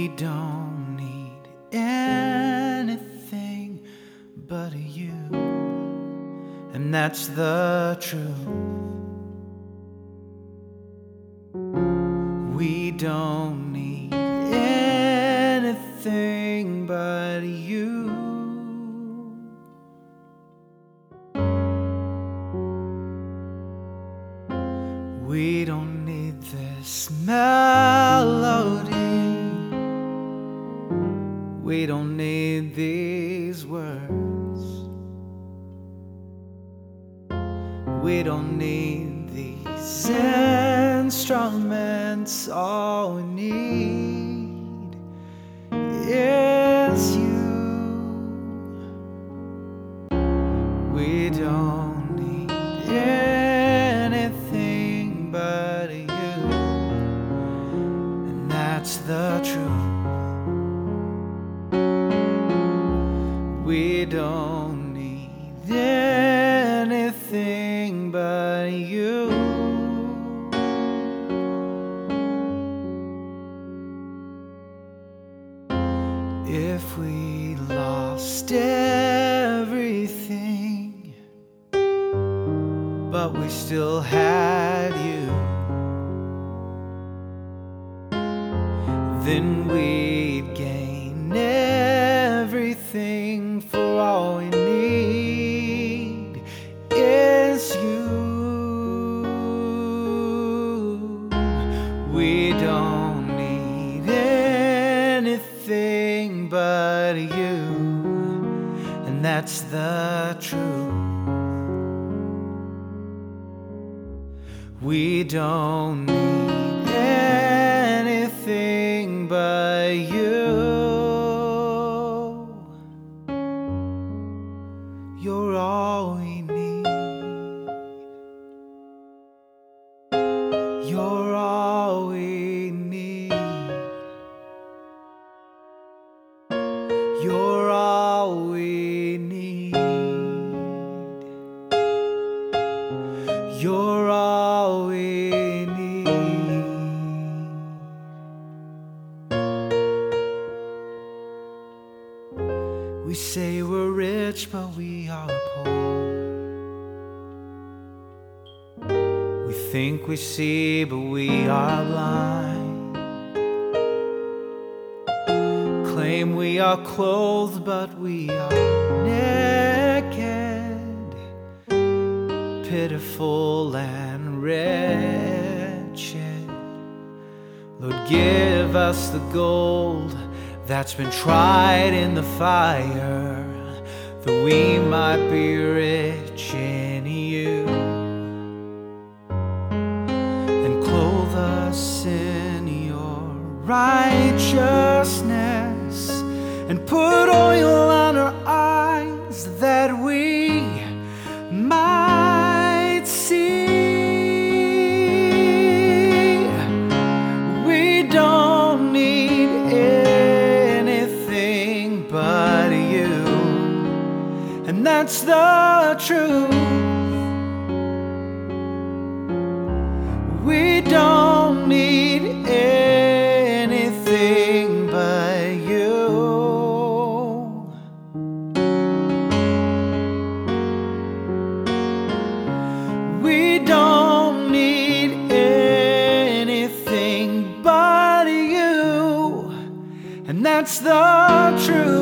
don't need anything but you, and that's the truth. We don't need anything but you. We don't need this melody. We don't need these words. We don't need these instruments. All we need is you. We don't need anything but you, and that's the truth. We don't need anything but you. If we lost everything, but we still had you, then we'd gain everything, for all we need is you. We don't need anything but you, and that's the truth. We don't need anything but you. You're all we need. You're all we need. You're all we need. You're all we need. We say we're rich, but we are poor. We think we see, but we are blind. Claim we are clothed, but we are naked, pitiful and wretched. Lord, give us the gold that's been tried in the fire, that we might be rich in you, and clothe us in your righteousness, and put oil on our eyes that we might see. We don't need anything but you, and that's the truth. We don't need anything but you. We don't need anything but you, and that's the truth.